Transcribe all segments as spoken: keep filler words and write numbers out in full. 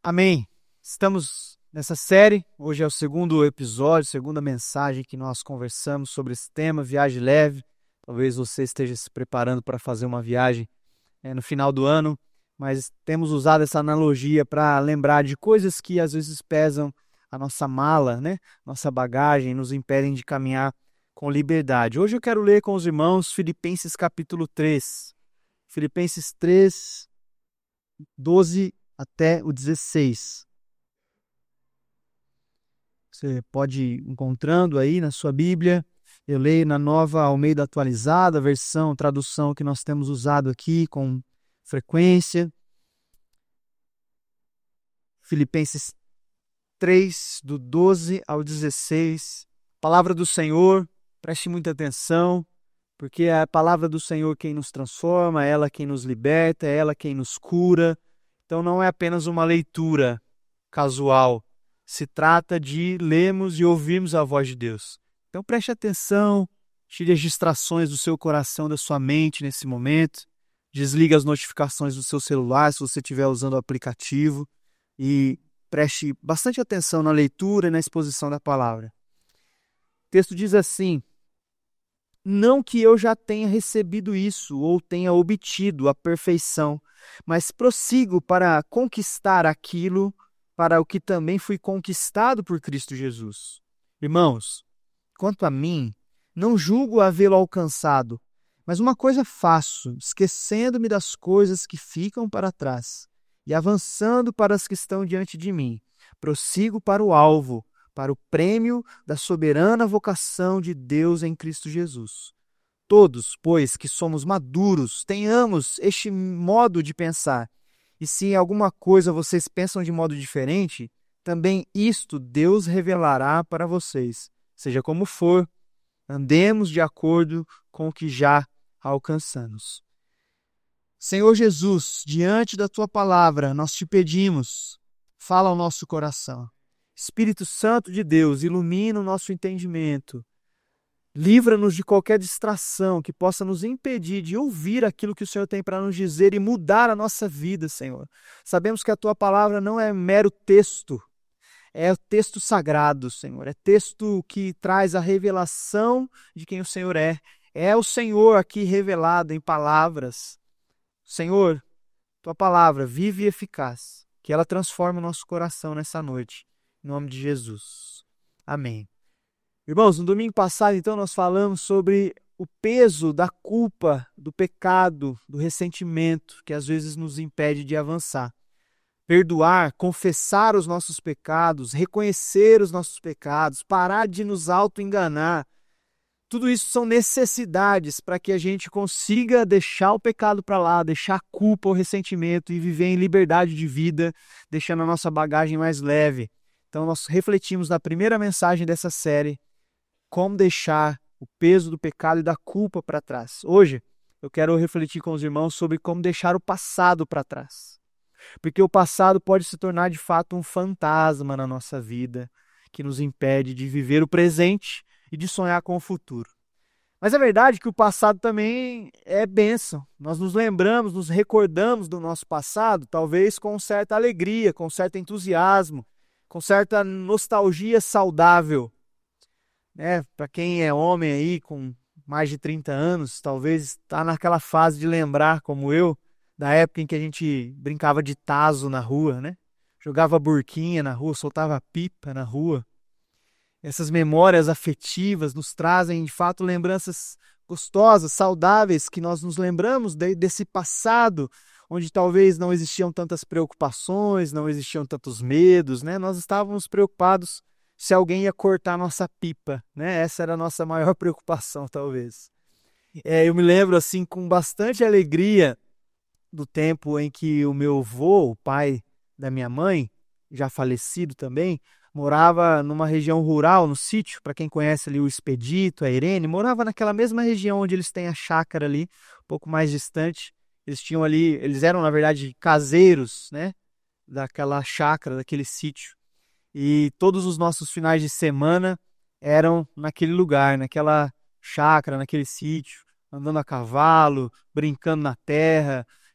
Amém. Estamos nessa série, hoje é o segundo episódio, segunda mensagem que nós conversamos sobre esse tema, viagem leve. Talvez você esteja se preparando para fazer uma viagem é, no final do ano, mas temos usado essa analogia para lembrar de coisas que às vezes pesam a nossa mala, né? Nossa bagagem, nos impedem de caminhar com liberdade. Hoje eu quero ler com os irmãos Filipenses capítulo três. Filipenses três, doze até o dezesseis. Você pode ir encontrando aí na sua Bíblia. Eu leio na Nova Almeida Atualizada, a versão, tradução que nós temos usado aqui com frequência. Filipenses três, do doze ao dezesseis. Palavra do Senhor, preste muita atenção, porque é a palavra do Senhor quem nos transforma, é ela quem nos liberta, é ela quem nos cura. Então não é apenas uma leitura casual, se trata de lermos e ouvirmos a voz de Deus. Então preste atenção, tire as distrações do seu coração, da sua mente nesse momento, desligue as notificações do seu celular se você estiver usando o aplicativo e preste bastante atenção na leitura e na exposição da palavra. O texto diz assim: não que eu já tenha recebido isso ou tenha obtido a perfeição, mas prossigo para conquistar aquilo para o que também fui conquistado por Cristo Jesus. Irmãos, quanto a mim, não julgo havê-lo alcançado, mas uma coisa faço, esquecendo-me das coisas que ficam para trás e avançando para as que estão diante de mim, prossigo para o alvo, para o prêmio da soberana vocação de Deus em Cristo Jesus. Todos, pois, que somos maduros, tenhamos este modo de pensar. E se em alguma coisa vocês pensam de modo diferente, também isto Deus revelará para vocês. Seja como for, andemos de acordo com o que já alcançamos. Senhor Jesus, diante da Tua palavra, nós te pedimos, fala ao nosso coração. Espírito Santo de Deus, ilumina o nosso entendimento. Livra-nos de qualquer distração que possa nos impedir de ouvir aquilo que o Senhor tem para nos dizer e mudar a nossa vida, Senhor. Sabemos que a Tua palavra não é mero texto, é o texto sagrado, Senhor. É texto que traz a revelação de quem o Senhor é. É o Senhor aqui revelado em palavras. Senhor, Tua palavra vive e eficaz, que ela transforme o nosso coração nessa noite. Em nome de Jesus. Amém. Irmãos, no domingo passado, então, nós falamos sobre o peso da culpa, do pecado, do ressentimento, que às vezes nos impede de avançar. Perdoar, confessar os nossos pecados, reconhecer os nossos pecados, parar de nos auto-enganar. Tudo isso são necessidades para que a gente consiga deixar o pecado para lá, deixar a culpa, o ressentimento e viver em liberdade de vida, deixando a nossa bagagem mais leve. Então, nós refletimos na primeira mensagem dessa série, como deixar o peso do pecado e da culpa para trás. Hoje, eu quero refletir com os irmãos sobre como deixar o passado para trás. Porque o passado pode se tornar, de fato, um fantasma na nossa vida, que nos impede de viver o presente e de sonhar com o futuro. Mas é verdade que o passado também é bênção. Nós nos lembramos, nos recordamos do nosso passado, talvez com certa alegria, com certo entusiasmo, com certa nostalgia saudável. Né? Para quem é homem aí com mais de trinta anos, talvez está naquela fase de lembrar, como eu, da época em que a gente brincava de tazo na rua, né? Jogava burquinha na rua, soltava pipa na rua. Essas memórias afetivas nos trazem, de fato, lembranças gostosas, saudáveis, que nós nos lembramos de, desse passado, onde talvez não existiam tantas preocupações, não existiam tantos medos, né? Nós estávamos preocupados se alguém ia cortar a nossa pipa, né? Essa era a nossa maior preocupação, talvez. É, eu me lembro, assim, com bastante alegria do tempo em que o meu avô, o pai da minha mãe, já falecido também, morava numa região rural, no sítio, para quem conhece ali o Expedito, a Irene, morava naquela mesma região onde eles têm a chácara ali, um pouco mais distante. Eles tinham ali, eles eram, na verdade, caseiros, né? Daquela chácara, daquele sítio. E todos os nossos finais de semana eram naquele lugar, naquela chácara, naquele sítio, andando a cavalo, brincando na terra.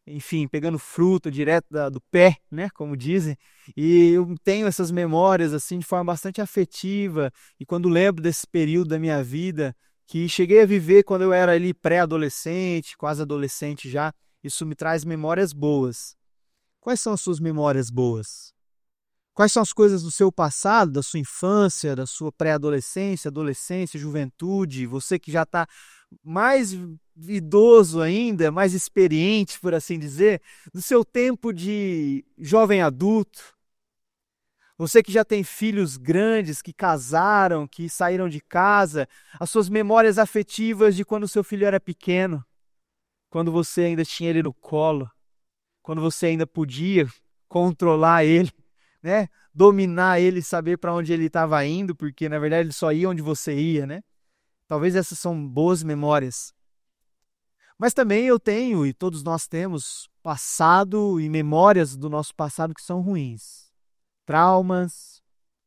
enfim, pegando fruta direto da, do pé, né, como dizem, e eu tenho essas memórias assim de forma bastante afetiva, e quando lembro desse período da minha vida, que cheguei a viver quando eu era ali pré-adolescente, quase adolescente já, isso me traz memórias boas. Quais são as suas memórias boas? Quais são as coisas do seu passado, da sua infância, da sua pré-adolescência, adolescência, juventude, você que já está mais idoso ainda, mais experiente, por assim dizer, do seu tempo de jovem adulto, você que já tem filhos grandes, que casaram, que saíram de casa, as suas memórias afetivas de quando o seu filho era pequeno, quando você ainda tinha ele no colo, quando você ainda podia controlar ele, né? Dominar ele, saber para onde ele estava indo, porque na verdade ele só ia onde você ia, né? Talvez essas são boas memórias. Mas também eu tenho, e todos nós temos, passado e memórias do nosso passado que são ruins. Traumas,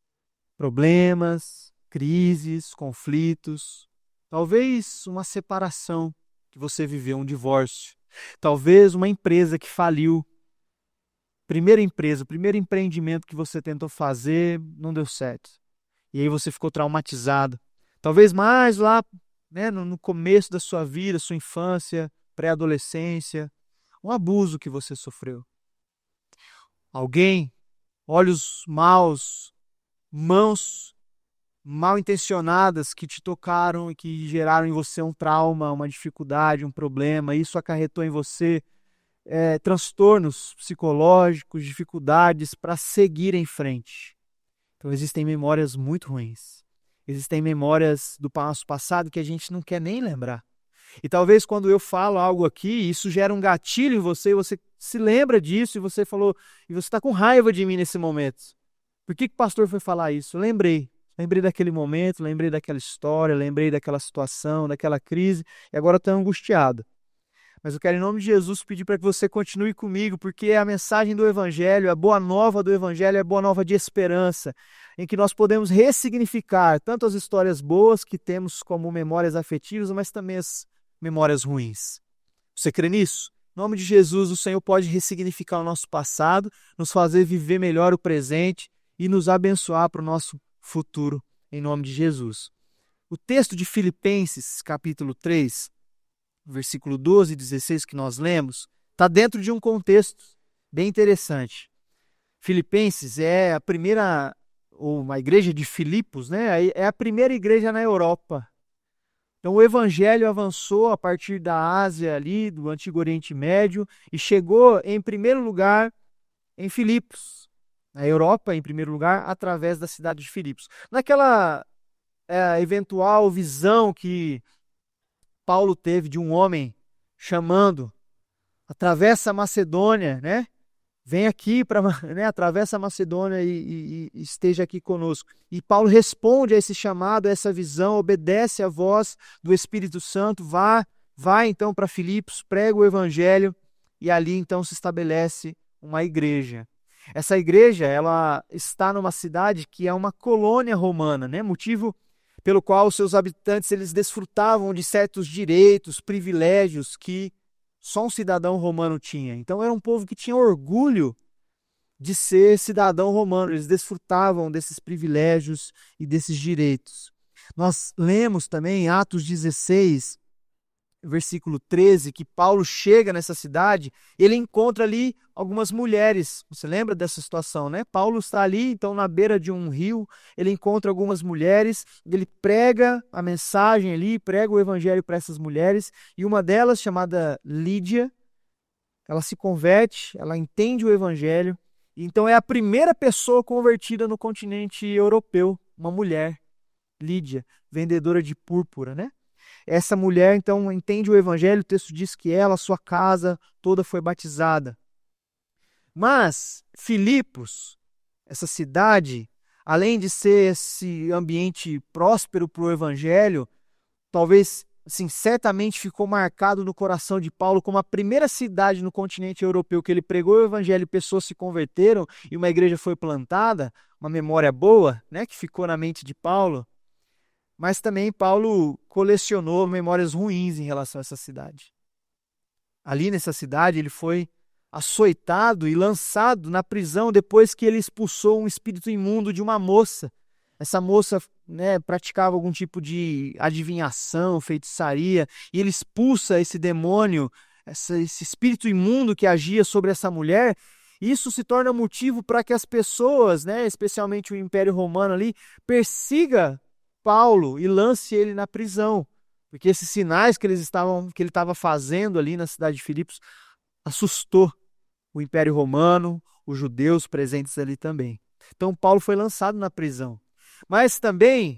problemas, crises, conflitos. Talvez uma separação que você viveu, um divórcio. Talvez uma empresa que faliu. Primeira empresa, primeiro empreendimento que você tentou fazer, não deu certo. E aí você ficou traumatizado. Talvez mais lá, né, no no começo da sua vida, sua infância, pré-adolescência, um abuso que você sofreu. Alguém, olhos maus, mãos mal intencionadas que te tocaram e que geraram em você um trauma, uma dificuldade, um problema. Isso acarretou em você é, transtornos psicológicos, dificuldades para seguir em frente. Então existem memórias muito ruins. Existem memórias do nosso passado que a gente não quer nem lembrar. E talvez quando eu falo algo aqui, isso gera um gatilho em você, e você se lembra disso, e você falou, e você está com raiva de mim nesse momento. Por que, que o pastor foi falar isso? Eu lembrei. Lembrei daquele momento, lembrei daquela história, lembrei daquela situação, daquela crise, e agora estou angustiado. Mas eu quero, em nome de Jesus, pedir para que você continue comigo, porque a mensagem do Evangelho, a boa nova do Evangelho é a boa nova de esperança, em que nós podemos ressignificar tanto as histórias boas que temos como memórias afetivas, mas também as memórias ruins. Você crê nisso? Em nome de Jesus, o Senhor pode ressignificar o nosso passado, nos fazer viver melhor o presente e nos abençoar para o nosso futuro, em nome de Jesus. O texto de Filipenses, capítulo três, versículo doze e dezesseis que nós lemos, está dentro de um contexto bem interessante. Filipenses é a primeira, ou uma igreja de Filipos, né? É a primeira igreja na Europa. Então o evangelho avançou a partir da Ásia ali, do Antigo Oriente Médio, e chegou em primeiro lugar em Filipos, na Europa em primeiro lugar, através da cidade de Filipos. Naquela é, eventual visão que Paulo teve de um homem chamando, atravessa a Macedônia, né? Vem aqui, para, né? Atravessa a Macedônia e, e, e esteja aqui conosco. E Paulo responde a esse chamado, a essa visão, obedece à voz do Espírito Santo, vá, vai então para Filipos, prega o evangelho e ali então se estabelece uma igreja. Essa igreja, ela está numa cidade que é uma colônia romana, né? Motivo pelo qual os seus habitantes eles desfrutavam de certos direitos, privilégios que só um cidadão romano tinha. Então era um povo que tinha orgulho de ser cidadão romano. Eles desfrutavam desses privilégios e desses direitos. Nós lemos também em Atos dezesseis, versículo treze, que Paulo chega nessa cidade, ele encontra ali algumas mulheres. Você lembra dessa situação, né? Paulo está ali, então, na beira de um rio, ele encontra algumas mulheres, ele prega a mensagem ali, prega o evangelho para essas mulheres, e uma delas, chamada Lídia, ela se converte, ela entende o evangelho, e então é a primeira pessoa convertida no continente europeu, uma mulher, Lídia, vendedora de púrpura, né? Essa mulher, então, entende o evangelho, o texto diz que ela, sua casa, toda foi batizada. Mas Filipos, essa cidade, além de ser esse ambiente próspero para o evangelho, talvez, assim, certamente ficou marcado no coração de Paulo como a primeira cidade no continente europeu que ele pregou o evangelho e pessoas se converteram e uma igreja foi plantada, uma memória boa, né, que ficou na mente de Paulo. Mas também Paulo colecionou memórias ruins em relação a essa cidade. ali nessa cidade, ele foi açoitado e lançado na prisão depois que ele expulsou um espírito imundo de uma moça. Essa moça, né, praticava algum tipo de adivinhação, feitiçaria, e ele expulsa esse demônio, essa, esse espírito imundo que agia sobre essa mulher. Isso se torna motivo para que as pessoas, né, especialmente o Império Romano ali, persiga Paulo e lance ele na prisão, porque esses sinais que eles estavam, que ele estava fazendo ali na cidade de Filipos assustou o Império Romano, os judeus presentes ali também. Então Paulo foi lançado na prisão. Mas também,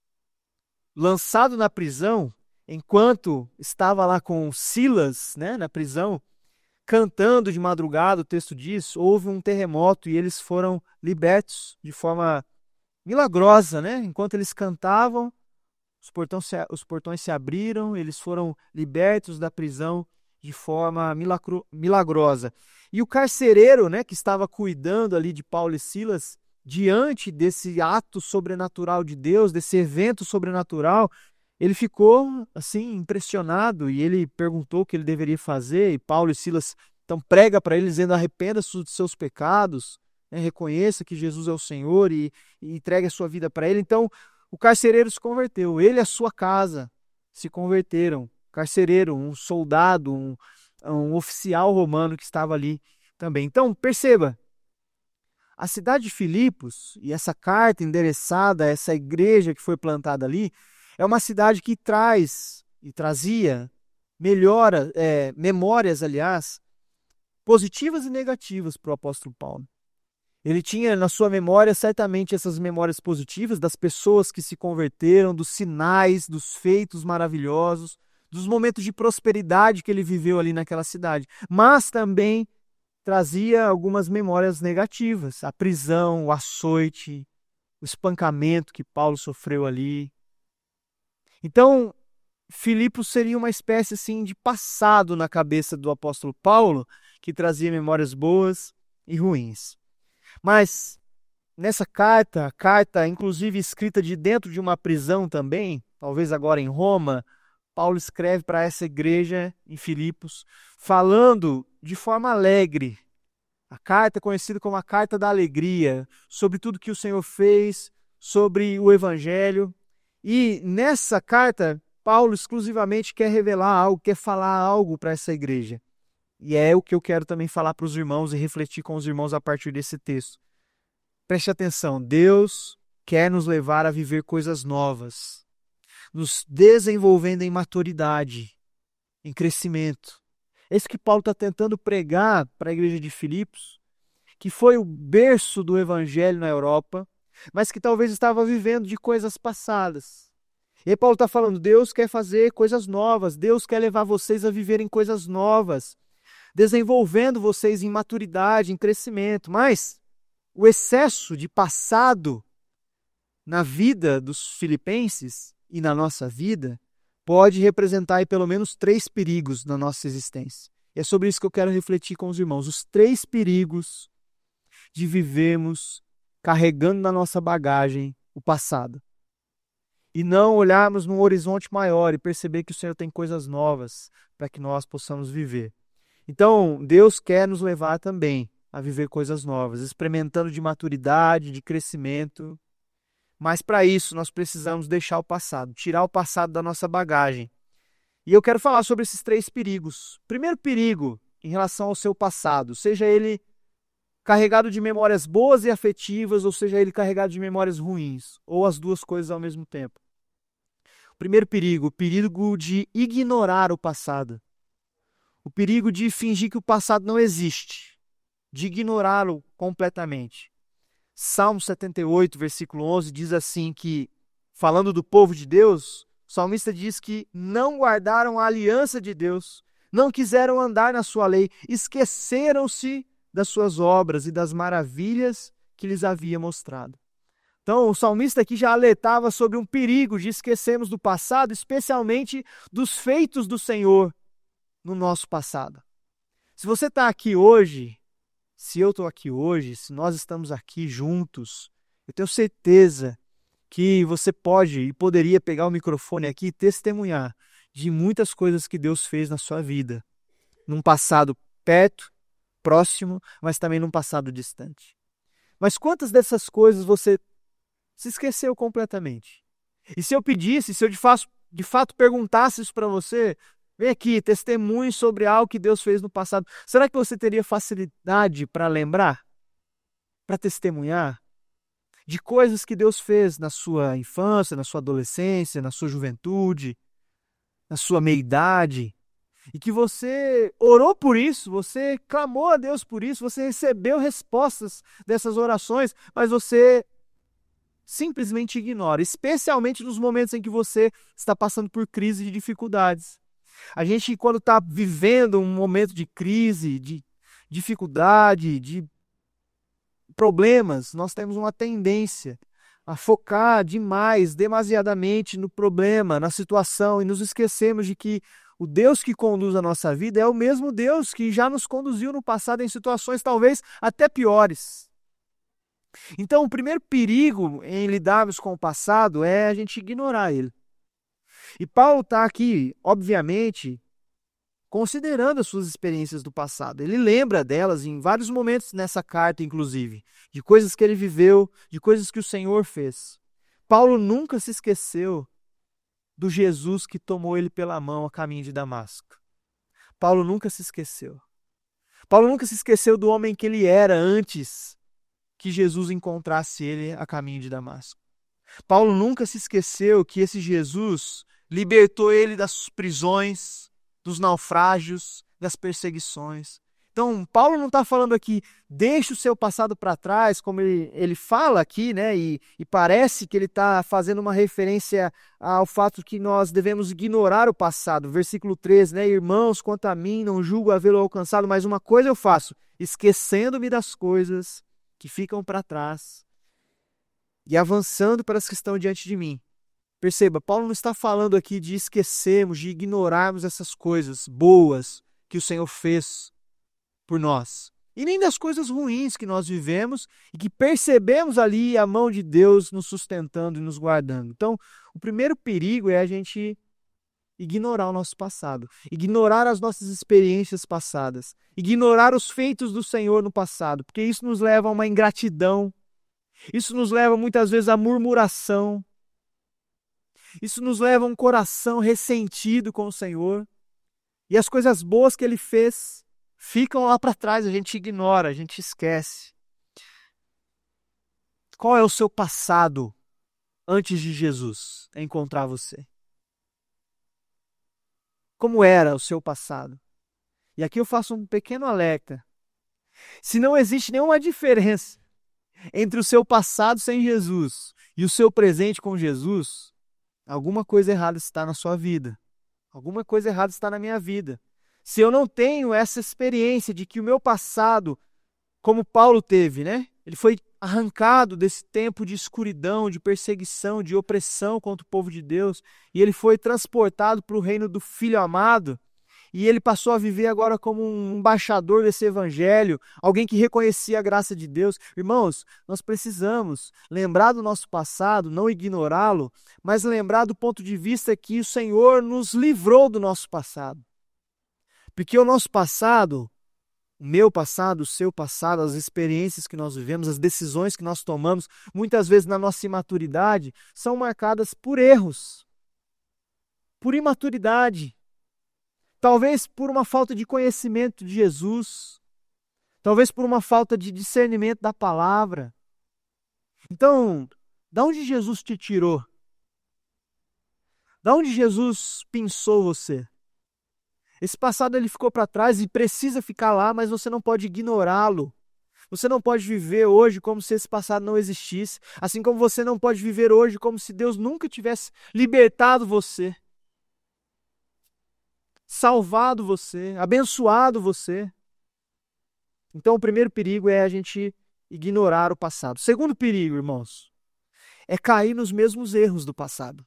lançado na prisão, enquanto estava lá com Silas, né, na prisão, cantando de madrugada, o texto diz, houve um terremoto e eles foram libertos de forma milagrosa, né? Enquanto eles cantavam, os portões se, os portões se abriram, eles foram libertos da prisão de forma milagro, milagrosa. E o carcereiro, né, que estava cuidando ali de Paulo e Silas, diante desse ato sobrenatural de Deus, desse evento sobrenatural, ele ficou assim impressionado e ele perguntou o que ele deveria fazer. E Paulo e Silas então prega para ele dizendo: arrependa-se dos seus pecados, né, reconheça que Jesus é o Senhor e, e entregue a sua vida para ele. Então o carcereiro se converteu, ele e a sua casa se converteram. Carcereiro, um soldado, um, um oficial romano que estava ali também. Então perceba, a cidade de Filipos e essa carta endereçada a essa igreja que foi plantada ali é uma cidade que traz e trazia melhora, é, memórias, aliás, positivas e negativas para o apóstolo Paulo. Ele tinha na sua memória certamente essas memórias positivas das pessoas que se converteram, dos sinais, dos feitos maravilhosos, dos momentos de prosperidade que ele viveu ali naquela cidade. Mas também trazia algumas memórias negativas, a prisão, o açoite, o espancamento que Paulo sofreu ali. Então, Filipos seria uma espécie assim de passado na cabeça do apóstolo Paulo, que trazia memórias boas e ruins. Mas nessa carta, a carta inclusive escrita de dentro de uma prisão também, talvez agora em Roma, Paulo escreve para essa igreja em Filipos, falando de forma alegre. A carta é conhecida como a carta da alegria, sobre tudo que o Senhor fez, sobre o evangelho. E nessa carta, Paulo exclusivamente quer revelar algo, quer falar algo para essa igreja. E é o que eu quero também falar para os irmãos e refletir com os irmãos a partir desse texto. Preste atenção, Deus quer nos levar a viver coisas novas, nos desenvolvendo em maturidade, em crescimento. É isso que Paulo está tentando pregar para a igreja de Filipos, que foi o berço do evangelho na Europa, mas que talvez estava vivendo de coisas passadas. E aí Paulo está falando, Deus quer fazer coisas novas, Deus quer levar vocês a viverem coisas novas, desenvolvendo vocês em maturidade, em crescimento. Mas o excesso de passado na vida dos filipenses e na nossa vida pode representar aí pelo menos três perigos na nossa existência. E é sobre isso que eu quero refletir com os irmãos. Os três perigos de vivermos carregando na nossa bagagem o passado. E não olharmos num horizonte maior e perceber que o Senhor tem coisas novas para que nós possamos viver. Então, Deus quer nos levar também a viver coisas novas, experimentando de maturidade, de crescimento. Mas para isso nós precisamos deixar o passado, tirar o passado da nossa bagagem. E eu quero falar sobre esses três perigos. Primeiro perigo em relação ao seu passado, seja ele carregado de memórias boas e afetivas, ou seja ele carregado de memórias ruins, ou as duas coisas ao mesmo tempo. O primeiro perigo, o perigo de ignorar o passado. O perigo de fingir que o passado não existe, de ignorá-lo completamente. Salmo setenta e oito, versículo onze, diz assim que, falando do povo de Deus, o salmista diz que não guardaram a aliança de Deus, não quiseram andar na sua lei, esqueceram-se das suas obras e das maravilhas que lhes havia mostrado. Então, o salmista aqui já alertava sobre um perigo de esquecermos do passado, especialmente dos feitos do Senhor no nosso passado. Se você está aqui hoje, se eu estou aqui hoje, se nós estamos aqui juntos, eu tenho certeza que você pode e poderia pegar o microfone aqui e testemunhar de muitas coisas que Deus fez na sua vida. num passado perto, próximo, mas também num passado distante. Mas quantas dessas coisas você se esqueceu completamente? E se eu pedisse, se eu de fato, de fato perguntasse isso para você, vem aqui, testemunhe sobre algo que Deus fez no passado, será que você teria facilidade para lembrar? Para testemunhar? De coisas que Deus fez na sua infância, na sua adolescência, na sua juventude, na sua meia-idade, e que você orou por isso, você clamou a Deus por isso, você recebeu respostas dessas orações, mas você simplesmente ignora, especialmente nos momentos em que você está passando por crise de dificuldades. A gente, quando está vivendo um momento de crise, de dificuldade, de problemas, nós temos uma tendência a focar demais, demasiadamente no problema, na situação, e nos esquecemos de que o Deus que conduz a nossa vida é o mesmo Deus que já nos conduziu no passado em situações talvez até piores. Então, o primeiro perigo em lidarmos com o passado é a gente ignorar ele. E Paulo está aqui, obviamente, considerando as suas experiências do passado. Ele lembra delas em vários momentos nessa carta, inclusive, de coisas que ele viveu, de coisas que o Senhor fez. Paulo nunca se esqueceu do Jesus que tomou ele pela mão a caminho de Damasco. Paulo nunca se esqueceu. Paulo nunca se esqueceu do homem que ele era antes que Jesus encontrasse ele a caminho de Damasco. Paulo nunca se esqueceu que esse Jesus libertou ele das prisões, dos naufrágios, das perseguições. Então, Paulo não está falando aqui, deixe o seu passado para trás, como ele, ele fala aqui, né? E, e parece que ele está fazendo uma referência ao fato que nós devemos ignorar o passado. Versículo treze, né? Irmãos, quanto a mim, não julgo havê-lo alcançado, mas uma coisa eu faço, esquecendo-me das coisas que ficam para trás e avançando para as que estão diante de mim. Perceba, Paulo não está falando aqui de esquecermos, de ignorarmos essas coisas boas que o Senhor fez por nós. E nem das coisas ruins que nós vivemos e que percebemos ali a mão de Deus nos sustentando e nos guardando. Então, o primeiro perigo é a gente ignorar o nosso passado, ignorar as nossas experiências passadas, ignorar os feitos do Senhor no passado, porque isso nos leva a uma ingratidão, isso nos leva muitas vezes à murmuração, isso nos leva a um coração ressentido com o Senhor, e as coisas boas que Ele fez ficam lá para trás, a gente ignora, a gente esquece. Qual é o seu passado antes de Jesus encontrar você? Como era o seu passado? E aqui eu faço um pequeno alerta. Se não existe nenhuma diferença entre o seu passado sem Jesus e o seu presente com Jesus, alguma coisa errada está na sua vida. Alguma coisa errada está na minha vida. Se eu não tenho essa experiência de que o meu passado, como Paulo teve, né? Ele foi arrancado desse tempo de escuridão, de perseguição, de opressão contra o povo de Deus, e ele foi transportado para o reino do Filho amado, e ele passou a viver agora como um embaixador desse evangelho, alguém que reconhecia a graça de Deus. Irmãos, nós precisamos lembrar do nosso passado, não ignorá-lo, mas lembrar do ponto de vista que o Senhor nos livrou do nosso passado. Porque o nosso passado, o meu passado, o seu passado, as experiências que nós vivemos, as decisões que nós tomamos, muitas vezes na nossa imaturidade, são marcadas por erros, por imaturidade, talvez por uma falta de conhecimento de Jesus, talvez por uma falta de discernimento da palavra. Então, da onde Jesus te tirou? Da onde Jesus pensou você? Esse passado ele ficou para trás e precisa ficar lá, mas você não pode ignorá-lo. Você não pode viver hoje como se esse passado não existisse, assim como você não pode viver hoje como se Deus nunca tivesse libertado você, salvado você, abençoado você. Então o primeiro perigo é a gente ignorar o passado. O segundo perigo, irmãos, é cair nos mesmos erros do passado.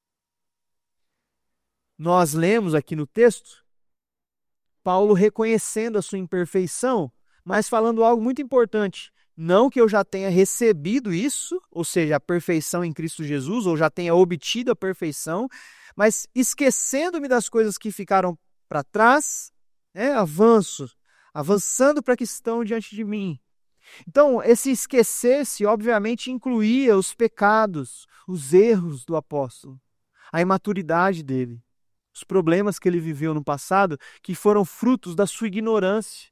Nós lemos aqui no texto Paulo reconhecendo a sua imperfeição, mas falando algo muito importante. Não que eu já tenha recebido isso, ou seja, a perfeição em Cristo Jesus, ou já tenha obtido a perfeição, mas esquecendo-me das coisas que ficaram para trás É avanço, avançando para que estão diante de mim. Então, esse esquecer-se, obviamente, incluía os pecados, os erros do apóstolo, a imaturidade dele, os problemas que ele viveu no passado, que foram frutos da sua ignorância,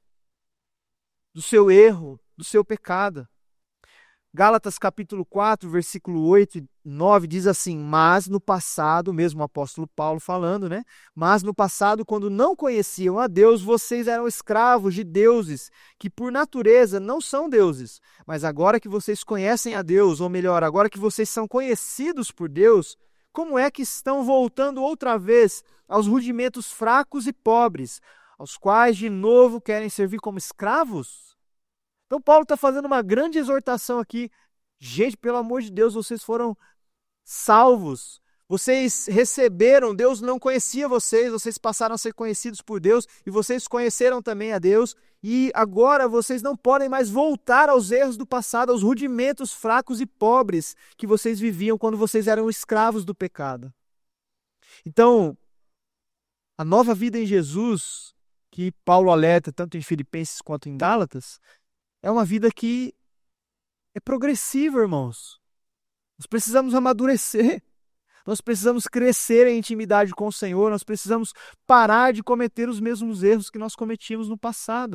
do seu erro, do seu pecado. Gálatas capítulo quatro, versículo oito e nove diz assim: mas no passado, mesmo o apóstolo Paulo falando, né? Mas no passado, quando não conheciam a Deus, vocês eram escravos de deuses, que por natureza não são deuses. Mas agora que vocês conhecem a Deus, ou melhor, agora que vocês são conhecidos por Deus, como é que estão voltando outra vez aos rudimentos fracos e pobres, aos quais de novo querem servir como escravos? Então, Paulo está fazendo uma grande exortação aqui. Gente, pelo amor de Deus, vocês foram salvos. Vocês receberam, Deus não conhecia vocês, vocês passaram a ser conhecidos por Deus e vocês conheceram também a Deus. E agora vocês não podem mais voltar aos erros do passado, aos rudimentos fracos e pobres que vocês viviam quando vocês eram escravos do pecado. Então, a nova vida em Jesus, que Paulo alerta tanto em Filipenses quanto em Gálatas, é uma vida que é progressiva, irmãos. Nós precisamos amadurecer. Nós precisamos crescer em intimidade com o Senhor. Nós precisamos parar de cometer os mesmos erros que nós cometíamos no passado.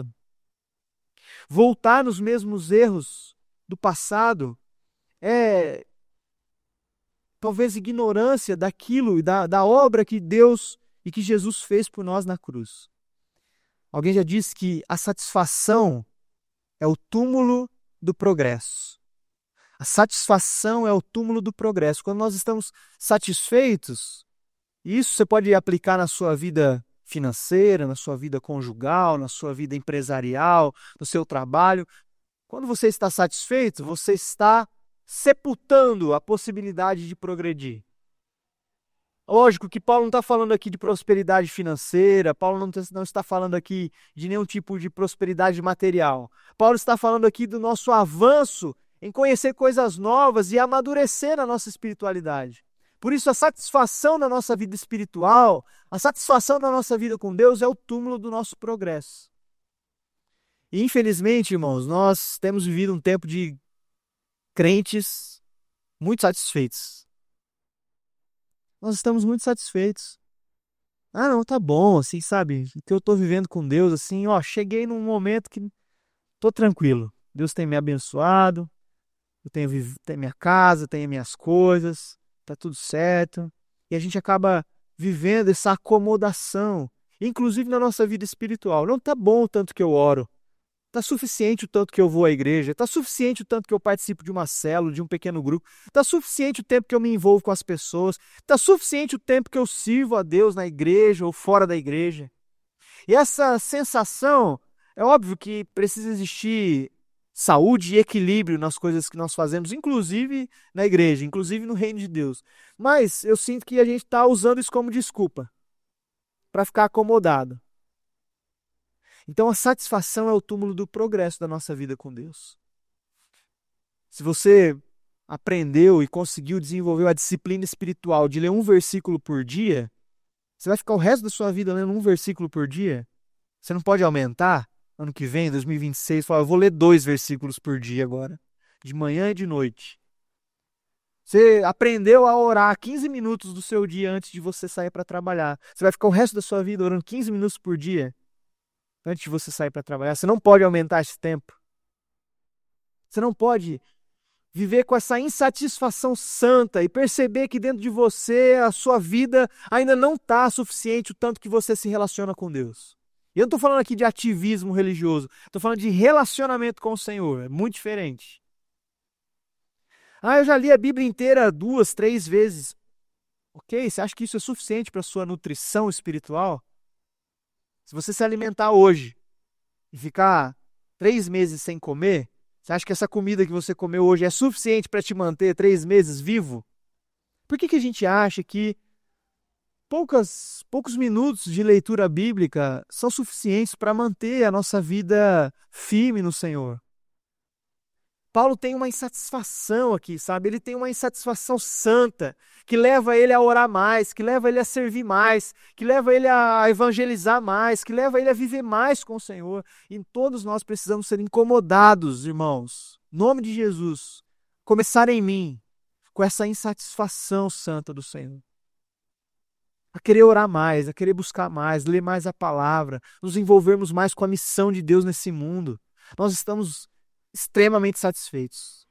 Voltar nos mesmos erros do passado é talvez ignorância daquilo, da, da obra que Deus e que Jesus fez por nós na cruz. Alguém já disse que a satisfação é o túmulo do progresso. A satisfação é o túmulo do progresso. Quando nós estamos satisfeitos, isso você pode aplicar na sua vida financeira, na sua vida conjugal, na sua vida empresarial, no seu trabalho. Quando você está satisfeito, você está sepultando a possibilidade de progredir. Lógico que Paulo não está falando aqui de prosperidade financeira, Paulo não, não está falando aqui de nenhum tipo de prosperidade material. Paulo está falando aqui do nosso avanço em conhecer coisas novas e amadurecer na nossa espiritualidade. Por isso, a satisfação da nossa vida espiritual, a satisfação da nossa vida com Deus é o túmulo do nosso progresso. E, infelizmente, irmãos, nós temos vivido um tempo de crentes muito satisfeitos. Nós estamos muito satisfeitos. Ah, não, tá bom, assim, sabe? O que eu tô vivendo com Deus, assim, ó, cheguei num momento que tô tranquilo. Deus tem me abençoado, eu tenho, tenho minha casa, tenho minhas coisas, tá tudo certo. E a gente acaba vivendo essa acomodação, inclusive na nossa vida espiritual. Não tá bom o tanto que eu oro. Está suficiente o tanto que eu vou à igreja, está suficiente o tanto que eu participo de uma célula, de um pequeno grupo, está suficiente o tempo que eu me envolvo com as pessoas, está suficiente o tempo que eu sirvo a Deus na igreja ou fora da igreja. E essa sensação, é óbvio que precisa existir saúde e equilíbrio nas coisas que nós fazemos, inclusive na igreja, inclusive no reino de Deus. Mas eu sinto que a gente está usando isso como desculpa para ficar acomodado. Então, a satisfação é o túmulo do progresso da nossa vida com Deus. Se você aprendeu e conseguiu desenvolver a disciplina espiritual de ler um versículo por dia, você vai ficar o resto da sua vida lendo um versículo por dia? Você não pode aumentar? Ano que vem, dois mil e vinte e seis, falar, eu vou ler dois versículos por dia agora, de manhã e de noite. Você aprendeu a orar quinze minutos do seu dia antes de você sair para trabalhar. Você vai ficar o resto da sua vida orando quinze minutos por dia? Antes de você sair para trabalhar, você não pode aumentar esse tempo. Você não pode viver com essa insatisfação santa e perceber que dentro de você a sua vida ainda não está suficiente o tanto que você se relaciona com Deus. E eu não estou falando aqui de ativismo religioso, estou falando de relacionamento com o Senhor, é muito diferente. Ah, eu já li a Bíblia inteira duas, três vezes. Ok, você acha que isso é suficiente para a sua nutrição espiritual? Se você se alimentar hoje e ficar três meses sem comer, você acha que essa comida que você comeu hoje é suficiente para te manter três meses vivo? Por que que a gente acha que poucas, poucos minutos de leitura bíblica são suficientes para manter a nossa vida firme no Senhor? Paulo tem uma insatisfação aqui, sabe? Ele tem uma insatisfação santa, que leva ele a orar mais, que leva ele a servir mais, que leva ele a evangelizar mais, que leva ele a viver mais com o Senhor. E todos nós precisamos ser incomodados, irmãos. Em nome de Jesus. Começar em mim, com essa insatisfação santa do Senhor. A querer orar mais, a querer buscar mais, ler mais a palavra, nos envolvermos mais com a missão de Deus nesse mundo. Nós estamos extremamente satisfeitos.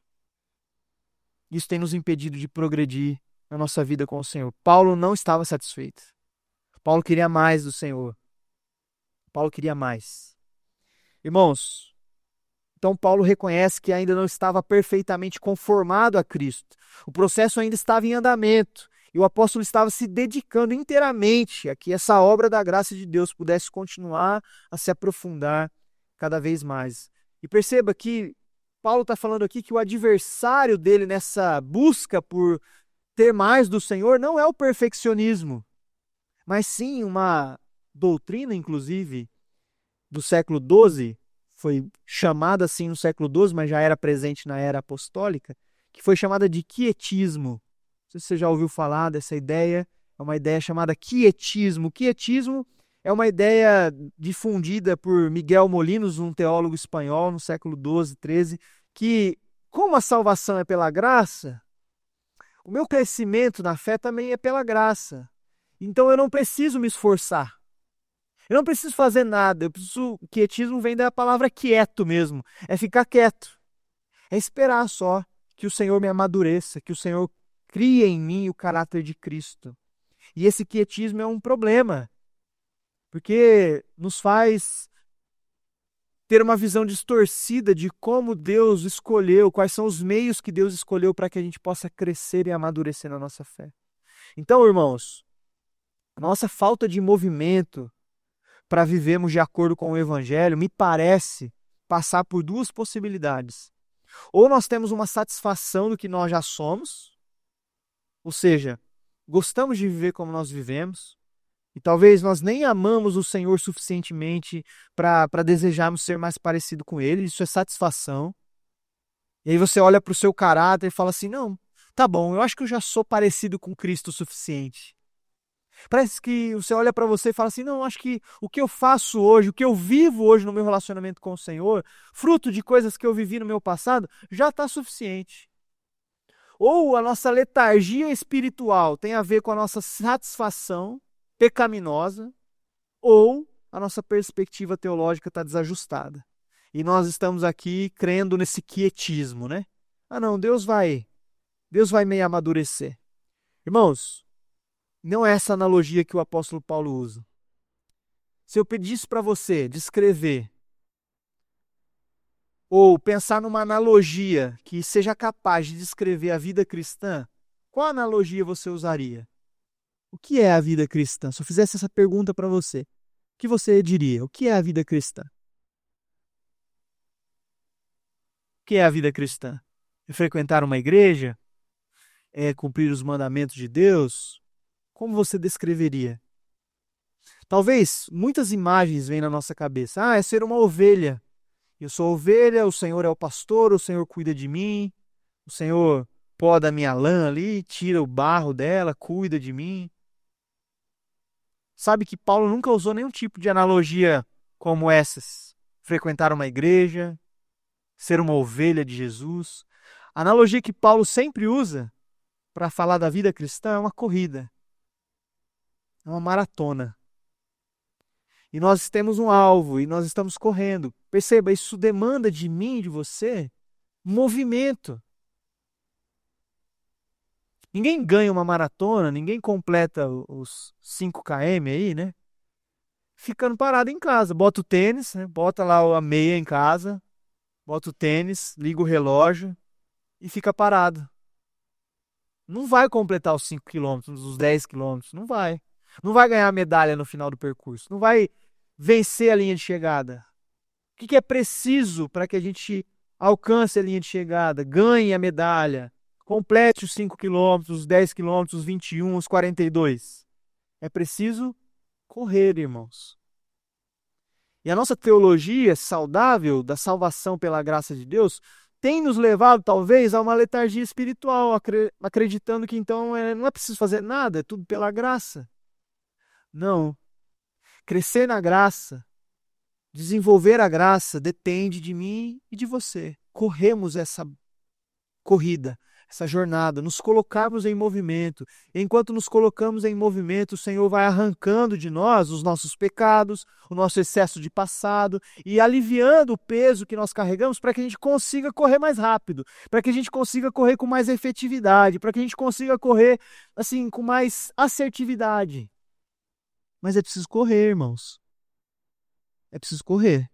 Isso tem nos impedido de progredir na nossa vida com o Senhor. Paulo não estava satisfeito. Paulo queria mais do Senhor. Paulo queria mais. Irmãos, então Paulo reconhece que ainda não estava perfeitamente conformado a Cristo. O processo ainda estava em andamento. E o apóstolo estava se dedicando inteiramente a que essa obra da graça de Deus pudesse continuar a se aprofundar cada vez mais. E perceba que Paulo está falando aqui que o adversário dele nessa busca por ter mais do Senhor não é o perfeccionismo, mas sim uma doutrina, inclusive, do século doze, foi chamada assim no século doze, mas já era presente na era apostólica, que foi chamada de quietismo. Não sei se você já ouviu falar dessa ideia, é uma ideia chamada quietismo. Quietismo é uma ideia difundida por Miguel Molinos, um teólogo espanhol no século doze, treze, que, como a salvação é pela graça, o meu crescimento na fé também é pela graça. Então eu não preciso me esforçar. Eu não preciso fazer nada. Eu preciso... Quietismo vem da palavra quieto mesmo. É ficar quieto. É esperar só que o Senhor me amadureça, que o Senhor crie em mim o caráter de Cristo. E esse quietismo é um problema, porque nos faz ter uma visão distorcida de como Deus escolheu, quais são os meios que Deus escolheu para que a gente possa crescer e amadurecer na nossa fé. Então, irmãos, a nossa falta de movimento para vivermos de acordo com o Evangelho me parece passar por duas possibilidades. Ou nós temos uma satisfação do que nós já somos, ou seja, gostamos de viver como nós vivemos, e talvez nós nem amamos o Senhor suficientemente para desejarmos ser mais parecido com Ele. Isso é satisfação. E aí você olha para o seu caráter e fala assim, não, tá bom, eu acho que eu já sou parecido com Cristo o suficiente. Parece que você olha para você e fala assim, não, acho que o que eu faço hoje, o que eu vivo hoje no meu relacionamento com o Senhor, fruto de coisas que eu vivi no meu passado, já está suficiente. Ou a nossa letargia espiritual tem a ver com a nossa satisfação pecaminosa, ou a nossa perspectiva teológica está desajustada. E nós estamos aqui crendo nesse quietismo, né? Ah não, Deus vai, Deus vai me amadurecer. Irmãos, não é essa analogia que o apóstolo Paulo usa. Se eu pedisse para você descrever ou pensar numa analogia que seja capaz de descrever a vida cristã, qual analogia você usaria? O que é a vida cristã? Se eu fizesse essa pergunta para você, o que você diria? O que é a vida cristã? O que é a vida cristã? É frequentar uma igreja? É cumprir os mandamentos de Deus? Como você descreveria? Talvez muitas imagens venham na nossa cabeça. Ah, é ser uma ovelha. Eu sou ovelha, o Senhor é o pastor, o Senhor cuida de mim, o Senhor poda a minha lã ali, tira o barro dela, cuida de mim. Sabe que Paulo nunca usou nenhum tipo de analogia como essas. Frequentar uma igreja, ser uma ovelha de Jesus. A analogia que Paulo sempre usa para falar da vida cristã é uma corrida. É uma maratona. E nós temos um alvo e nós estamos correndo. Perceba, isso demanda de mim, de você, movimento. Ninguém ganha uma maratona, ninguém completa os cinco quilômetros aí, né? Ficando parado em casa. Bota o tênis, né? Bota lá a meia em casa, bota o tênis, liga o relógio e fica parado. Não vai completar os cinco quilômetros, os dez quilômetros, não vai. Não vai ganhar medalha no final do percurso, não vai vencer a linha de chegada. O que é preciso para que a gente alcance a linha de chegada, ganhe a medalha, complete os cinco quilômetros, os dez quilômetros, os vinte e um, os quarenta e dois? É preciso correr, irmãos. E a nossa teologia saudável da salvação pela graça de Deus tem nos levado, talvez, a uma letargia espiritual, acreditando que então é, não é preciso fazer nada, é tudo pela graça. Não. Crescer na graça, desenvolver a graça, depende de mim e de você. Corremos essa corrida, essa jornada, nos colocarmos em movimento. Enquanto nos colocamos em movimento, o Senhor vai arrancando de nós os nossos pecados, o nosso excesso de passado e aliviando o peso que nós carregamos para que a gente consiga correr mais rápido, para que a gente consiga correr com mais efetividade, para que a gente consiga correr assim com mais assertividade. Mas é preciso correr, irmãos. É preciso correr.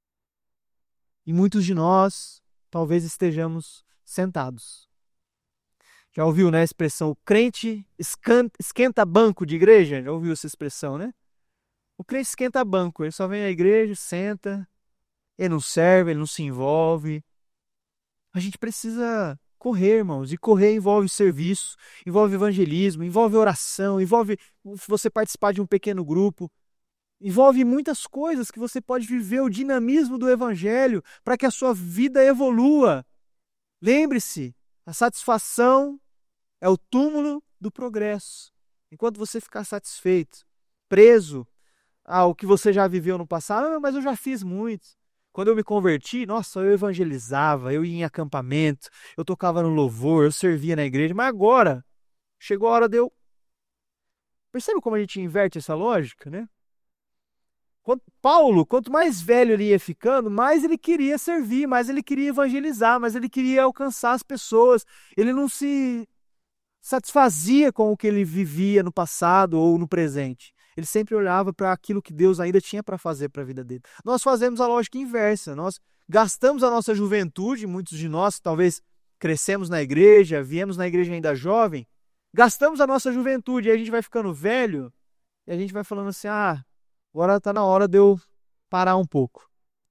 E muitos de nós talvez estejamos sentados. Já ouviu, né, a expressão, o crente esquenta banco de igreja? Já ouviu essa expressão, né? O crente esquenta banco, ele só vem à igreja, senta, ele não serve, ele não se envolve. A gente precisa correr, irmãos, e correr envolve serviço, envolve evangelismo, envolve oração, envolve você participar de um pequeno grupo, envolve muitas coisas que você pode viver o dinamismo do evangelho para que a sua vida evolua. Lembre-se, a satisfação é o túmulo do progresso. Enquanto você ficar satisfeito, preso ao que você já viveu no passado, ah, mas eu já fiz muito. Quando eu me converti, nossa, eu evangelizava, eu ia em acampamento, eu tocava no louvor, eu servia na igreja, mas agora chegou a hora de eu... Percebe como a gente inverte essa lógica, né? Quanto, Paulo, quanto mais velho ele ia ficando, mais ele queria servir, mais ele queria evangelizar, mais ele queria alcançar as pessoas. Ele não se satisfazia com o que ele vivia no passado ou no presente. Ele sempre olhava para aquilo que Deus ainda tinha para fazer para a vida dele. Nós fazemos a lógica inversa. Nós gastamos a nossa juventude, muitos de nós talvez crescemos na igreja, viemos na igreja ainda jovem, gastamos a nossa juventude e a gente vai ficando velho e a gente vai falando assim, ah, agora está na hora de eu parar um pouco.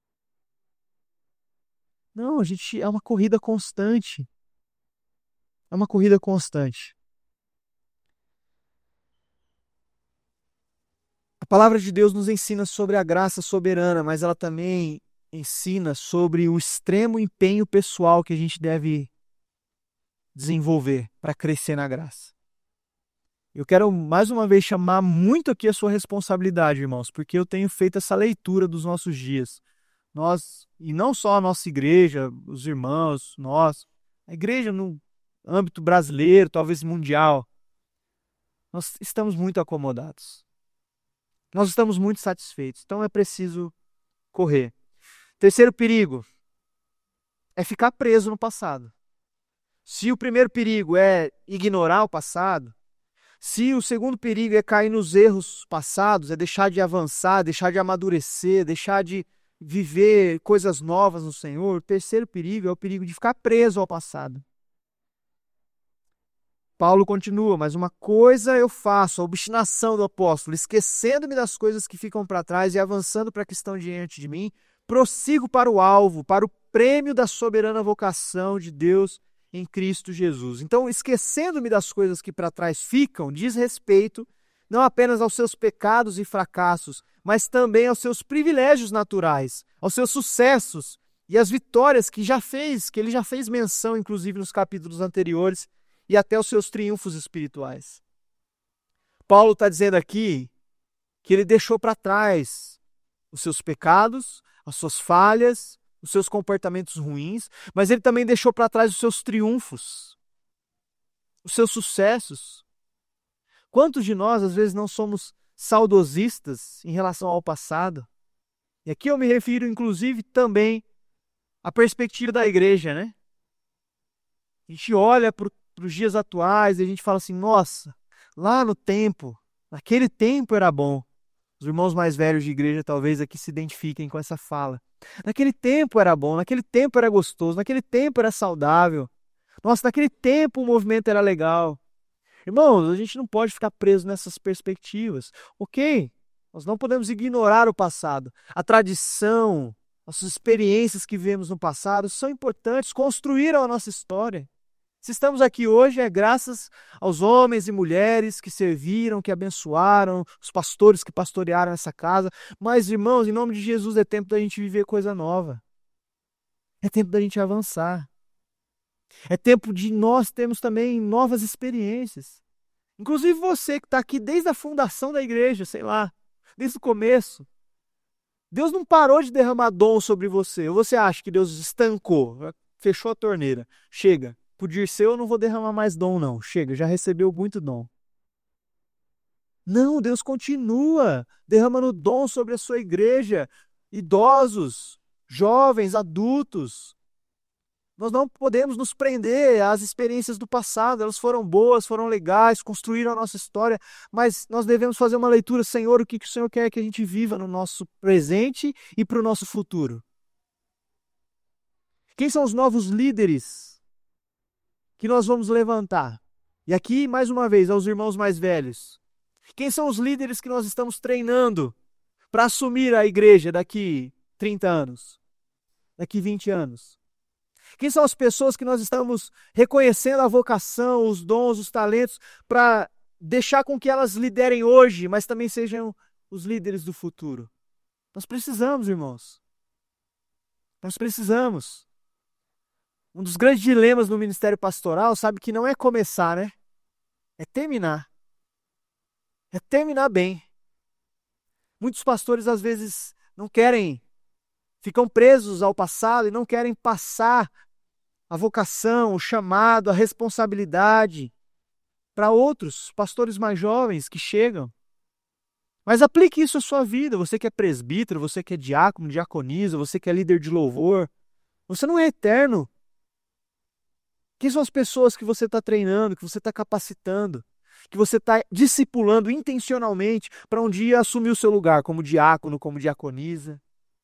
Não, a gente é uma corrida constante. É uma corrida constante. A palavra de Deus nos ensina sobre a graça soberana, mas ela também ensina sobre o extremo empenho pessoal que a gente deve desenvolver para crescer na graça. Eu quero mais uma vez chamar muito aqui a sua responsabilidade, irmãos, porque eu tenho feito essa leitura dos nossos dias. Nós, e não só a nossa igreja, os irmãos, nós, a igreja no âmbito brasileiro, talvez mundial, nós estamos muito acomodados. Nós estamos muito satisfeitos. Então é preciso correr. Terceiro perigo é ficar preso no passado. Se o primeiro perigo é ignorar o passado, se o segundo perigo é cair nos erros passados, é deixar de avançar, deixar de amadurecer, deixar de viver coisas novas no Senhor, o terceiro perigo é o perigo de ficar preso ao passado. Paulo continua, mas uma coisa eu faço, a obstinação do apóstolo, esquecendo-me das coisas que ficam para trás e avançando para a que estão diante de mim, prossigo para o alvo, para o prêmio da soberana vocação de Deus em Cristo Jesus. Então, esquecendo-me das coisas que para trás ficam, diz respeito não apenas aos seus pecados e fracassos, mas também aos seus privilégios naturais, aos seus sucessos e às vitórias que já fez, que ele já fez menção, inclusive nos capítulos anteriores, e até os seus triunfos espirituais. Paulo está dizendo aqui que ele deixou para trás os seus pecados, as suas falhas, os seus comportamentos ruins, mas ele também deixou para trás os seus triunfos, os seus sucessos. Quantos de nós, às vezes, não somos saudosistas em relação ao passado? E aqui eu me refiro, inclusive, também à perspectiva da igreja, né? A gente olha para os dias atuais e a gente fala assim, nossa, lá no tempo, naquele tempo era bom. Os irmãos mais velhos de igreja talvez aqui se identifiquem com essa fala. Naquele tempo era bom, naquele tempo era gostoso, naquele tempo era saudável. Nossa, naquele tempo o movimento era legal. Irmãos, a gente não pode ficar preso nessas perspectivas. Ok, nós não podemos ignorar o passado. A tradição, as experiências que vivemos no passado são importantes, construíram a nossa história. Se estamos aqui hoje é graças aos homens e mulheres que serviram, que abençoaram, os pastores que pastorearam essa casa. Mas, irmãos, em nome de Jesus, é tempo da gente viver coisa nova. É tempo da gente avançar. É tempo de nós termos também novas experiências. Inclusive você que está aqui desde a fundação da igreja, sei lá, desde o começo. Deus não parou de derramar dom sobre você. Ou você acha que Deus estancou, fechou a torneira? Chega, podia ser, eu não vou derramar mais dom, não. Chega, já recebeu muito dom. Não, Deus continua derramando dom sobre a sua igreja. Idosos, jovens, adultos. Nós não podemos nos prender às experiências do passado. Elas foram boas, foram legais, construíram a nossa história, mas nós devemos fazer uma leitura, Senhor, o que, que o Senhor quer que a gente viva no nosso presente e para o nosso futuro? Quem são os novos líderes que nós vamos levantar? E aqui, mais uma vez, aos irmãos mais velhos. Quem são os líderes que nós estamos treinando para assumir a igreja daqui trinta anos? Daqui vinte anos? Quem são as pessoas que nós estamos reconhecendo a vocação, os dons, os talentos, para deixar com que elas liderem hoje, mas também sejam os líderes do futuro? Nós precisamos, irmãos. Nós precisamos. Um dos grandes dilemas no ministério pastoral, sabe, que não é começar, né? É terminar. É terminar bem. Muitos pastores, às vezes, não querem, ficam presos ao passado e não querem passar a vocação, o chamado, a responsabilidade para outros pastores mais jovens que chegam. Mas aplique isso à sua vida. Você que é presbítero, você que é diácono, diaconisa, você que é líder de louvor. Você não é eterno. Quem são as pessoas que você está treinando, que você está capacitando, que você está discipulando intencionalmente para um dia assumir o seu lugar como diácono, como diaconisa?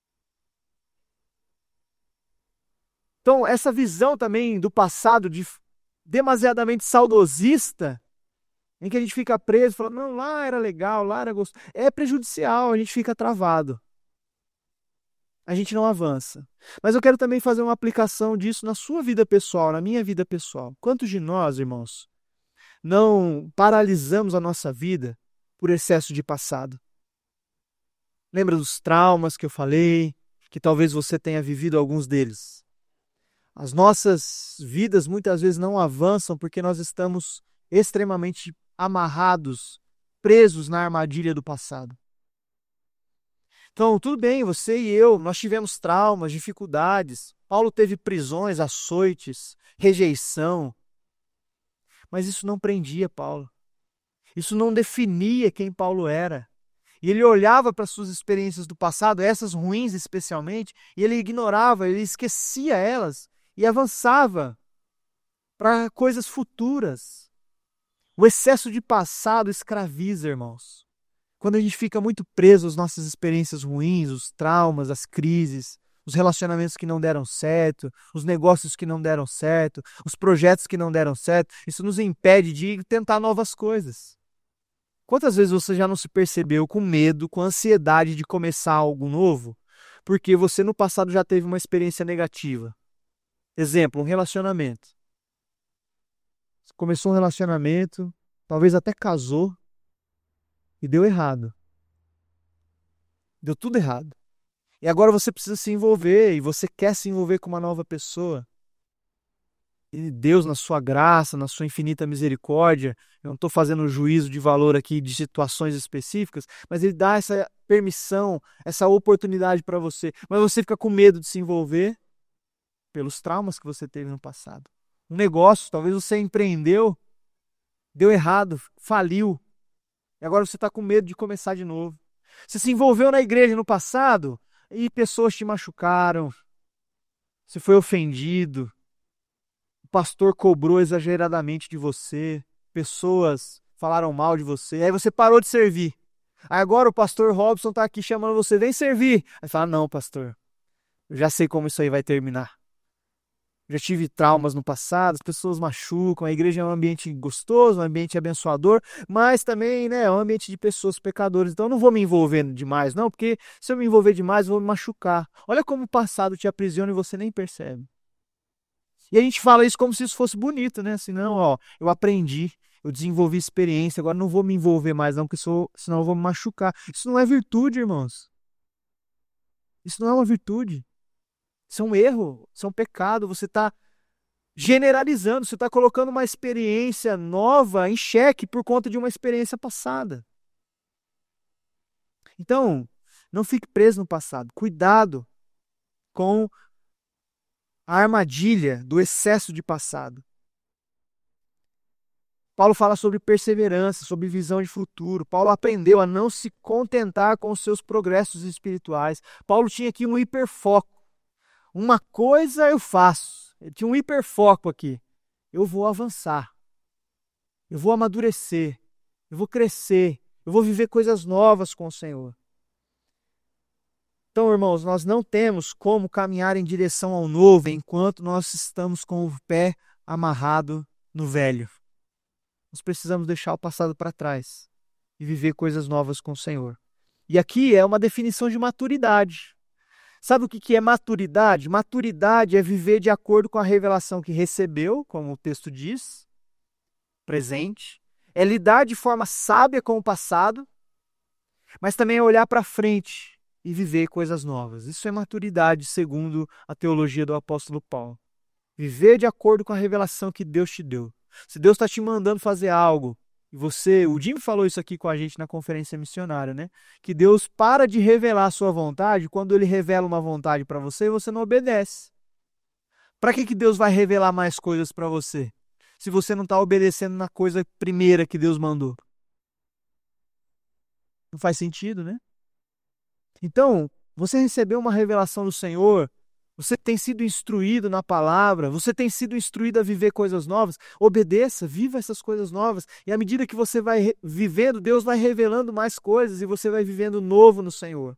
Então, essa visão também do passado de demasiadamente saudosista, em que a gente fica preso, falando, não, lá era legal, lá era gostoso, é prejudicial, a gente fica travado. A gente não avança. Mas eu quero também fazer uma aplicação disso na sua vida pessoal, na minha vida pessoal. Quantos de nós, irmãos, não paralisamos a nossa vida por excesso de passado? Lembra dos traumas que eu falei, que talvez você tenha vivido alguns deles? As nossas vidas muitas vezes não avançam porque nós estamos extremamente amarrados, presos na armadilha do passado. Então, tudo bem, você e eu, nós tivemos traumas, dificuldades. Paulo teve prisões, açoites, rejeição. Mas isso não prendia Paulo. Isso não definia quem Paulo era. E ele olhava para suas experiências do passado, essas ruins especialmente, e ele ignorava, ele esquecia elas e avançava para coisas futuras. O excesso de passado escraviza, irmãos. Quando a gente fica muito preso às nossas experiências ruins, os traumas, as crises, os relacionamentos que não deram certo, os negócios que não deram certo, os projetos que não deram certo, isso nos impede de tentar novas coisas. Quantas vezes você já não se percebeu com medo, com ansiedade de começar algo novo, porque você no passado já teve uma experiência negativa? Exemplo, um relacionamento. Você começou um relacionamento, talvez até casou, e deu errado. Deu tudo errado. E agora você precisa se envolver, e você quer se envolver com uma nova pessoa. E Deus, na sua graça, na sua infinita misericórdia, eu não estou fazendo juízo de valor aqui de situações específicas, mas Ele dá essa permissão, essa oportunidade para você. Mas você fica com medo de se envolver pelos traumas que você teve no passado. Um negócio, talvez você empreendeu, deu errado, faliu, e agora você está com medo de começar de novo. Você se envolveu na igreja no passado e pessoas te machucaram. Você foi ofendido. O pastor cobrou exageradamente de você. Pessoas falaram mal de você. Aí você parou de servir. Aí agora o pastor Robson está aqui chamando você. Vem servir. Aí fala, não, pastor. Eu já sei como isso aí vai terminar. Já tive traumas no passado, as pessoas machucam, a igreja é um ambiente gostoso, um ambiente abençoador, mas também, né, é um ambiente de pessoas pecadoras. Então eu não vou me envolver demais, não, porque se eu me envolver demais, eu vou me machucar. Olha como o passado te aprisiona e você nem percebe. E a gente fala isso como se isso fosse bonito, né? Assim, não, ó, eu aprendi, eu desenvolvi experiência, agora não vou me envolver mais, não, porque sou, senão eu vou me machucar. Isso não é virtude, irmãos. Isso não é uma virtude. Isso é um erro, isso é um pecado. Você está generalizando, você está colocando uma experiência nova em xeque por conta de uma experiência passada. Então, não fique preso no passado. Cuidado com a armadilha do excesso de passado. Paulo fala sobre perseverança, sobre visão de futuro. Paulo aprendeu a não se contentar com os seus progressos espirituais. Paulo tinha aqui um hiperfoco. Uma coisa eu faço. Ele tinha um hiperfoco aqui. Eu vou avançar. Eu vou amadurecer. Eu vou crescer. Eu vou viver coisas novas com o Senhor. Então, irmãos, nós não temos como caminhar em direção ao novo enquanto nós estamos com o pé amarrado no velho. Nós precisamos deixar o passado para trás e viver coisas novas com o Senhor. E aqui é uma definição de maturidade. Sabe o que é maturidade? Maturidade é viver de acordo com a revelação que recebeu, como o texto diz, presente. É lidar de forma sábia com o passado, mas também é olhar para frente e viver coisas novas. Isso é maturidade, segundo a teologia do apóstolo Paulo. Viver de acordo com a revelação que Deus te deu. Se Deus está te mandando fazer algo, e você, o Jim falou isso aqui com a gente na conferência missionária, né? Que Deus para de revelar a sua vontade quando Ele revela uma vontade para você e você não obedece. Para que, que Deus vai revelar mais coisas para você, se você não está obedecendo na coisa primeira que Deus mandou? Não faz sentido, né? Então, você recebeu uma revelação do Senhor, você tem sido instruído na palavra, você tem sido instruído a viver coisas novas, obedeça, viva essas coisas novas, e à medida que você vai vivendo, Deus vai revelando mais coisas e você vai vivendo novo no Senhor.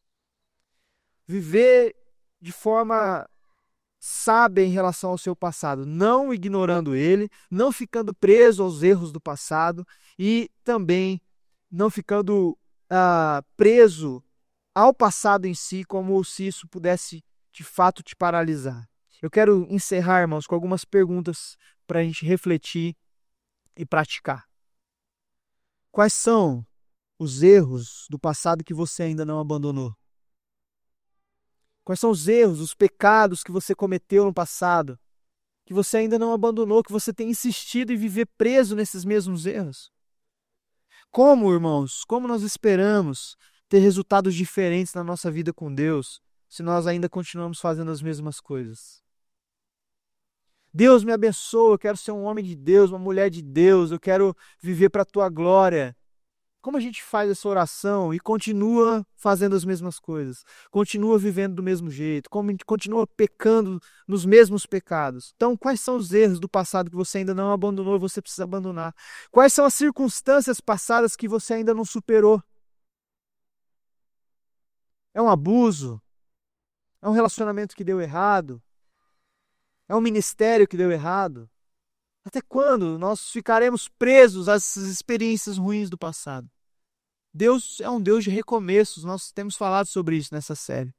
Viver de forma sábia em relação ao seu passado, não ignorando ele, não ficando preso aos erros do passado e também não ficando ah, preso ao passado em si, como se isso pudesse de fato te paralisar. Eu quero encerrar, irmãos, com algumas perguntas para a gente refletir e praticar. Quais são os erros do passado que você ainda não abandonou? Quais são os erros, os pecados que você cometeu no passado, que você ainda não abandonou, que você tem insistido em viver preso nesses mesmos erros? Como, irmãos, como nós esperamos ter resultados diferentes na nossa vida com Deus se nós ainda continuamos fazendo as mesmas coisas? Deus me abençoa, eu quero ser um homem de Deus, uma mulher de Deus, eu quero viver para a tua glória. Como a gente faz essa oração e continua fazendo as mesmas coisas? Continua vivendo do mesmo jeito? Como continua pecando nos mesmos pecados? Então, quais são os erros do passado que você ainda não abandonou e você precisa abandonar? Quais são as circunstâncias passadas que você ainda não superou? É um abuso? É um relacionamento que deu errado? É um ministério que deu errado? Até quando nós ficaremos presos a essas experiências ruins do passado? Deus é um Deus de recomeços, nós temos falado sobre isso nessa série.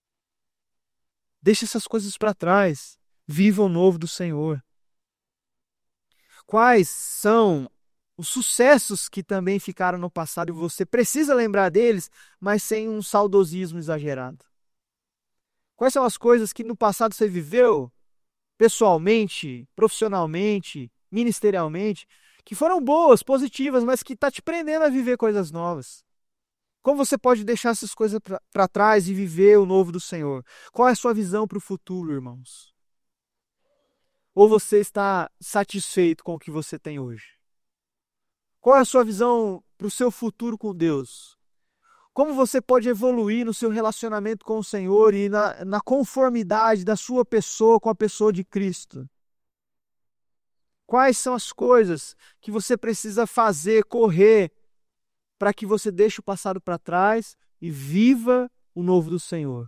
Deixe essas coisas para trás, viva o novo do Senhor. Quais são os sucessos que também ficaram no passado e você precisa lembrar deles, mas sem um saudosismo exagerado? Quais são as coisas que no passado você viveu, pessoalmente, profissionalmente, ministerialmente, que foram boas, positivas, mas que está te prendendo a viver coisas novas? Como você pode deixar essas coisas para trás e viver o novo do Senhor? Qual é a sua visão para o futuro, irmãos? Ou você está satisfeito com o que você tem hoje? Qual é a sua visão para o seu futuro com Deus? Como você pode evoluir no seu relacionamento com o Senhor e na, na conformidade da sua pessoa com a pessoa de Cristo? Quais são as coisas que você precisa fazer, correr, para que você deixe o passado para trás e viva o novo do Senhor?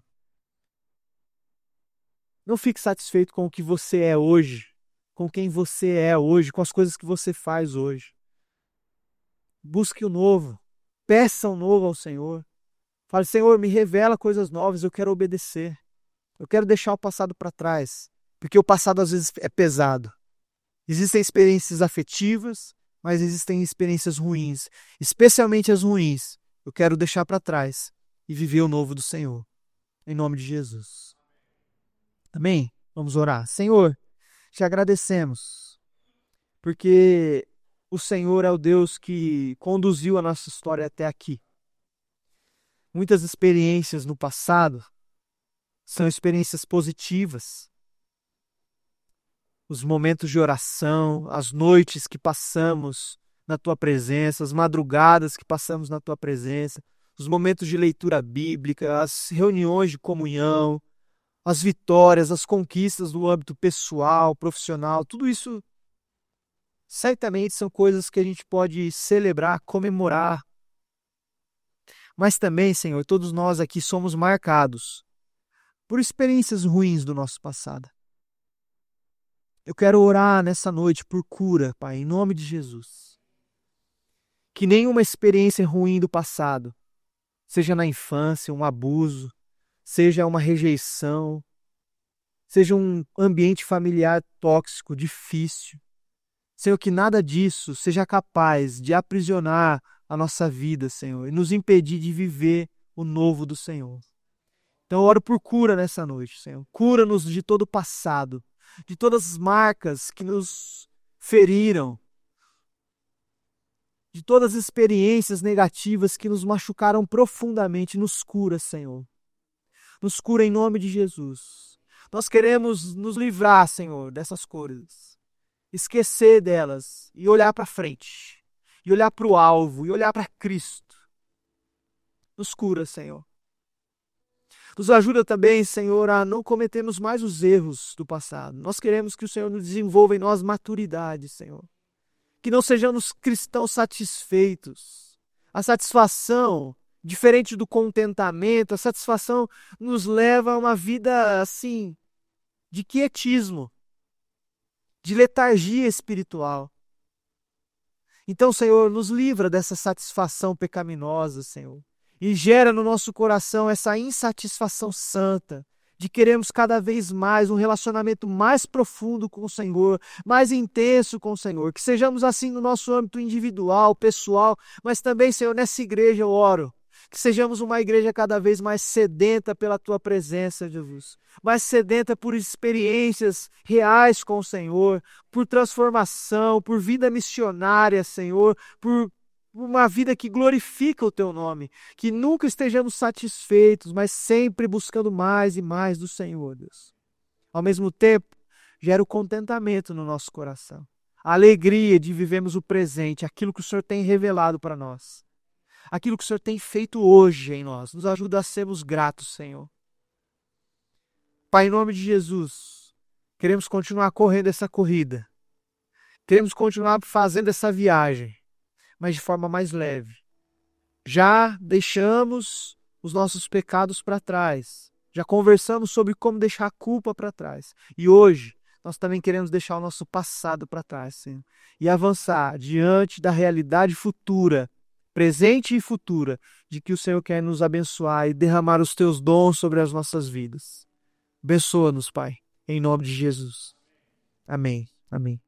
Não fique satisfeito com o que você é hoje, com quem você é hoje, com as coisas que você faz hoje. Busque o novo, peça o novo ao Senhor. Fale: Senhor, me revela coisas novas, eu quero obedecer. Eu quero deixar o passado para trás, porque o passado às vezes é pesado. Existem experiências afetivas, mas existem experiências ruins, especialmente as ruins. Eu quero deixar para trás e viver o novo do Senhor, em nome de Jesus. Amém? Vamos orar. Senhor, Te agradecemos, porque o Senhor é o Deus que conduziu a nossa história até aqui. Muitas experiências no passado são experiências positivas. Os momentos de oração, as noites que passamos na Tua presença, as madrugadas que passamos na Tua presença, os momentos de leitura bíblica, as reuniões de comunhão, as vitórias, as conquistas no âmbito pessoal, profissional, tudo isso certamente são coisas que a gente pode celebrar, comemorar. Mas também, Senhor, todos nós aqui somos marcados por experiências ruins do nosso passado. Eu quero orar nessa noite por cura, Pai, em nome de Jesus. Que nenhuma experiência ruim do passado, seja na infância, um abuso, seja uma rejeição, seja um ambiente familiar tóxico, difícil, Senhor, que nada disso seja capaz de aprisionar a nossa vida, Senhor, e nos impedir de viver o novo do Senhor. Então eu oro por cura nessa noite, Senhor. Cura-nos de todo o passado, de todas as marcas que nos feriram, de todas as experiências negativas que nos machucaram profundamente. Nos cura, Senhor. Nos cura em nome de Jesus. Nós queremos nos livrar, Senhor, dessas coisas. Esquecer delas e olhar para frente. E olhar para o alvo, e olhar para Cristo. Nos cura, Senhor. Nos ajuda também, Senhor, a não cometermos mais os erros do passado. Nós queremos que o Senhor nos desenvolva em nós maturidade, Senhor. Que não sejamos cristãos satisfeitos. A satisfação, diferente do contentamento, a satisfação nos leva a uma vida, assim, de quietismo, de letargia espiritual. Então, Senhor, nos livra dessa satisfação pecaminosa, Senhor. E gera no nosso coração essa insatisfação santa de queremos cada vez mais um relacionamento mais profundo com o Senhor, mais intenso com o Senhor. Que sejamos assim no nosso âmbito individual, pessoal, mas também, Senhor, nessa igreja eu oro. Que sejamos uma igreja cada vez mais sedenta pela Tua presença, Jesus. Mais sedenta por experiências reais com o Senhor, por transformação, por vida missionária, Senhor, por uma vida que glorifica o Teu nome. Que nunca estejamos satisfeitos, mas sempre buscando mais e mais do Senhor, Deus. Ao mesmo tempo, gera o contentamento no nosso coração. A alegria de vivermos o presente, aquilo que o Senhor tem revelado para nós. Aquilo que o Senhor tem feito hoje em nós. Nos ajuda a sermos gratos, Senhor. Pai, em nome de Jesus, queremos continuar correndo essa corrida. Queremos continuar fazendo essa viagem, mas de forma mais leve. Já deixamos os nossos pecados para trás. Já conversamos sobre como deixar a culpa para trás. E hoje, nós também queremos deixar o nosso passado para trás, Senhor. E avançar diante da realidade futura, presente e futura, de que o Senhor quer nos abençoar e derramar os Teus dons sobre as nossas vidas. Abençoa-nos, Pai, em nome de Jesus. Amém. Amém.